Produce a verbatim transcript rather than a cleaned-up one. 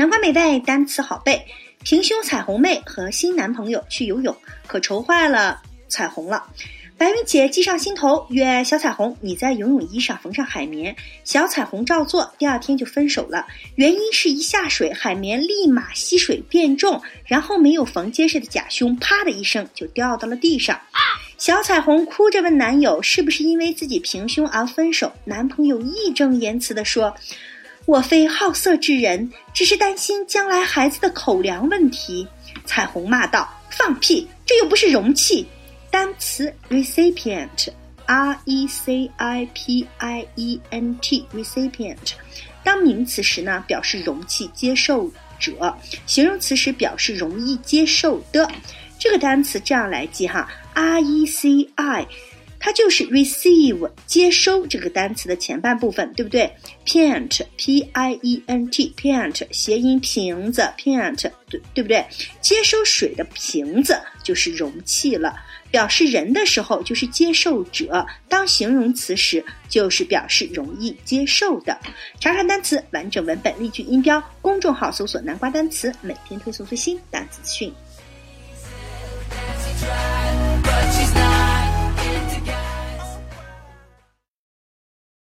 南瓜美代单词好背，平胸彩虹妹和新男朋友去游泳，可愁坏了彩虹了。白云姐计上心头，约小彩虹你在游泳衣上缝上海绵，小彩虹照做，第二天就分手了。原因是一下水，海绵立马吸水变重，然后没有缝结实的假胸，啪的一声就掉到了地上。小彩虹哭着问男友是不是因为自己平胸而分手，男朋友义正言辞地说，我非好色之人，只是担心将来孩子的口粮问题。彩虹骂道，放屁，这又不是容器。单词 recipient R E C I P I E N T recipient 当名词时呢表示容器接受者，形容词时表示容易接受的。这个单词这样来记哈 R E C I 它就是 receive 接收这个单词的前半部分，对不对？ Pient P I E N T Pient 谐音瓶子 Pient 对, 对不对？接收水的瓶子就是容器了。表示人的时候就是接受者，当形容词时就是表示容易接受的。查看单词完整文本例句音标，公众号搜索南瓜单词，每天推送最新单词资讯。